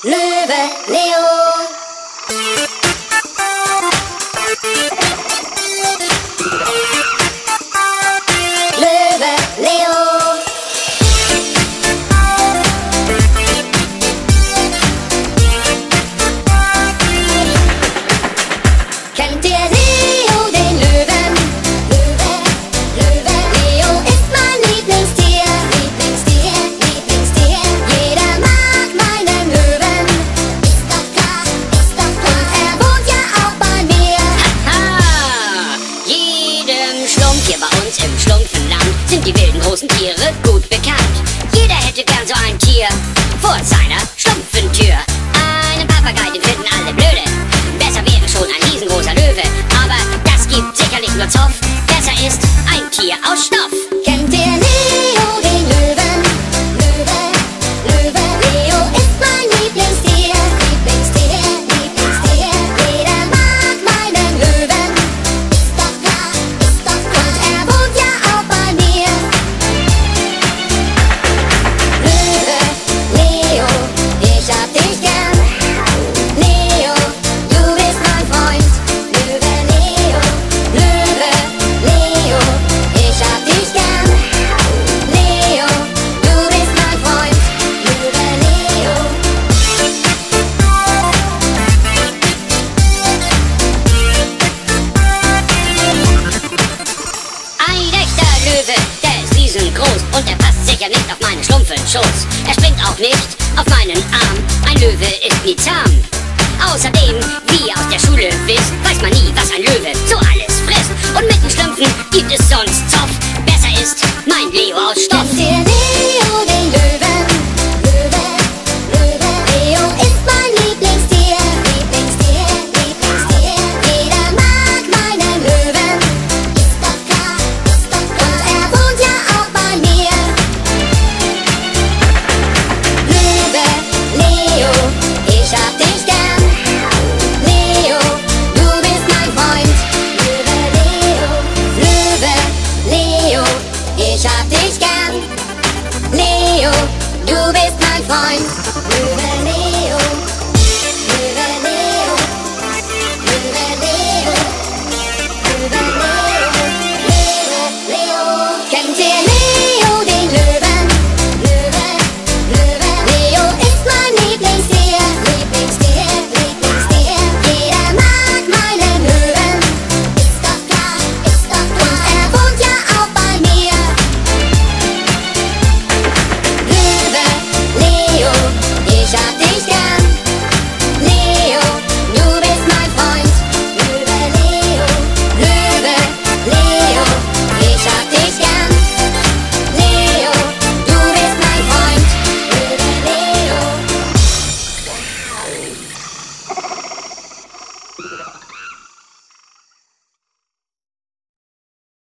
Löwe Leo. Löwe Leo. Kennt ihr Leo, den Löwen? Löwe Leo ist mein Lieblingstier. Lieblingstier. Jeder mag meinen Löwen. Ist doch klar. Und er wohnt ja auch bei mir. Haha! Jedem Schlumpf hier bei uns im Schlumpfenland sind die wilden großen Tiere gut bekannt. Jeder hätte gern so ein Tier vor seiner Schlumpfentür. Einen Papagei, den finden alle blöde. Besser wäre schon ein riesengroßer Löwe, aber das gibt sicherlich nur Zoff. Besser ist ein Tier aus Stoff. Kennt ihr Leo, den Löwen? Löwe Leo ist mein Lieblingstier. Lieblingstier. Jeder mag meinen Löwen. Ist doch klar. Und er wohnt ja auch bei mir. Löwe Leo, ich hab dich gern. Leo, du bist mein Freund. Löwe Leo, ich hab dich gern. Leo, du bist mein Freund. Löwe Leo. Ein echter Löwe, der ist riesengroß und er passt sicher nicht auf meinen Schlumpfenschoß. Er springt auch nicht auf meinen Arm, ein Löwe ist nie zahm. Außerdem, wie ihr aus der Schule wisst, weiß man nie, was ein Löwe so alles frisst. Und mit den Schlümpfen gibt es sonst Zoff. Besser ist mein Leo aus Stoff. Kennt ihr Leo, den Löwen? Leo ist mein Lieblingstier. Lieblingstier. Jeder mag meinen Löwen. Ist doch klar. Und er wohnt ja auch bei mir. Löwe Leo, ich hab dich gern. Leo, du bist mein Freund. Löwe Leo, ich hab dich gern. Leo, du bist mein Freund. Löwe Leo. Kennt ihr Leo, den Löwen? Leo ist mein Lieblingstier. Lieblingstier. Jeder mag meinen Löwen. Ist doch klar. Und er wohnt ja auch bei mir. Löwe Leo, ich hab dich